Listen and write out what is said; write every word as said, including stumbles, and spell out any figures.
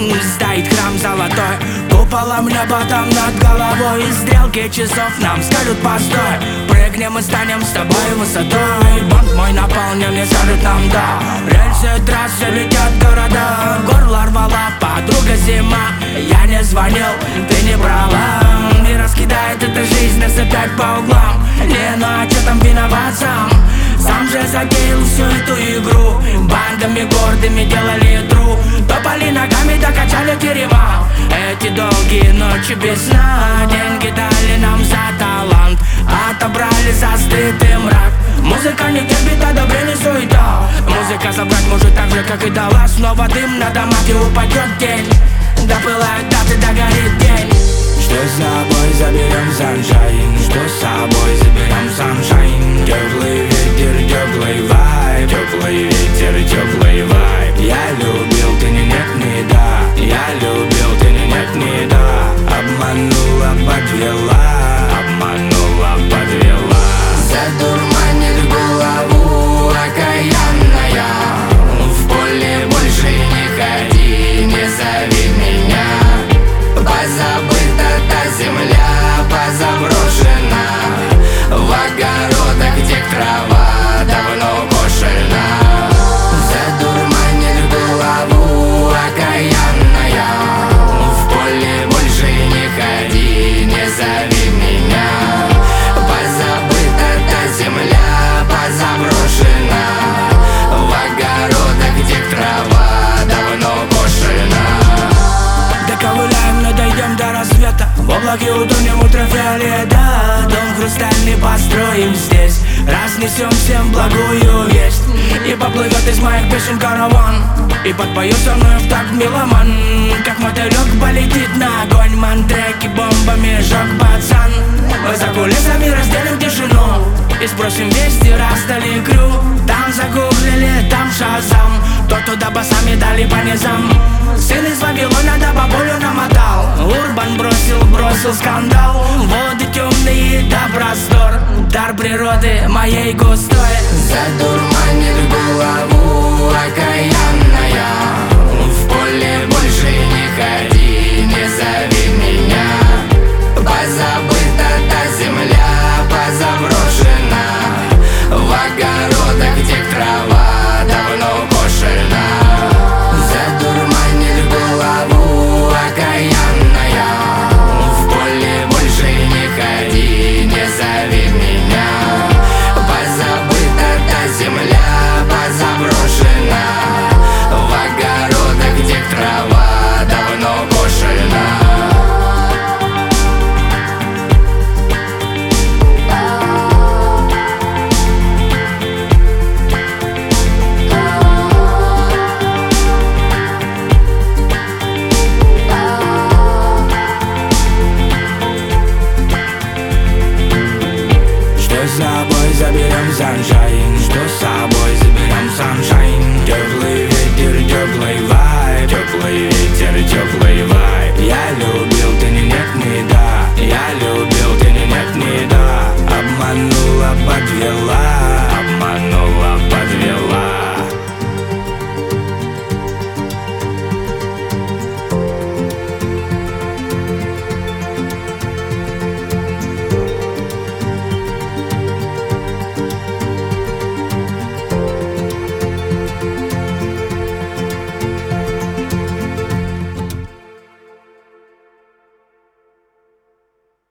Стоит храм золотой, куполом небо там над головой. И стрелки часов нам скажут постой. Прыгнем и станем с тобой высотой. Банк мой наполнен и скажет нам да. Рельсы трассы летят города. Горло рвала подруга зима. Я не звонил, ты не брала. И раскидает эта жизнь нас опять по углам. Не, ну а чё там виноват сам? Сам же затеял всю эту игру. Бандами гордыми делали тру. Топали ногами, докачали терема. Эти долгие ночи без сна. Деньги дали нам за талант, отобрали за стыд и мрак. Музыка не терпит одобрение, суета. Музыка забрать может так же, как и дала. Снова дым на домах и упадет день. Допылают даты, догорит день. Что с собой заберем саншайн? Что с собой заберем саншайн? Теплый ветер, теплый вайб. Теплый ветер, теплый вайб. Я любил, ты не нет, не да. Я любил, ты не нет, не да. Обманула, подвела. Обманула, подвела. Задурманит голову окаянная. В поле больше не ходи, не зови меня. Позабыта та земля, позаброшена. В огородах, где трава давно кошена. Задурманит голову окаянная. В поле больше не ходи, не зови меня. Позабыта та земля, позаброшена. В огородах, где трава давно кошена. Доковыляем, но дойдем до рассвета. В облаке утонем ультрафиолета. Дом хрустальный построим здесь. Разнесем всем благую весть. И поплывет из моих песен караван. И подпоет со мной в такт меломан. Как мотылек полетит на огонь. Мантреки бомбами жёг пацан. Мы за кулисами разделим тишину. И спросим вести, раздали крю. Там загуглили, там шазам. То туда басами дали по низам. Сын из Вавилона до бабулю намотал. Урбан бросил, бросил скандал. Воды темные да простор. Дар природы моей густой. Задурманит голову окаянная. В поле больше не ходи, не зови меня. Позабыта та земля, позаброшена. В огородах, где трава давно кошена. Задурманит голову окаянная. В поле больше не ходи, не зови меня. Позабыта та земля, позаброшена. В огородах, где трава давно кошена. С собой заберем саншайн. Что с собой заберем саншайн? Теплый ветер, теплый вайб. Теплый ветер, теплый вайб. Я любил, ты не нет, не да. Я любил, ты не нет, не да. Обманула, подвела.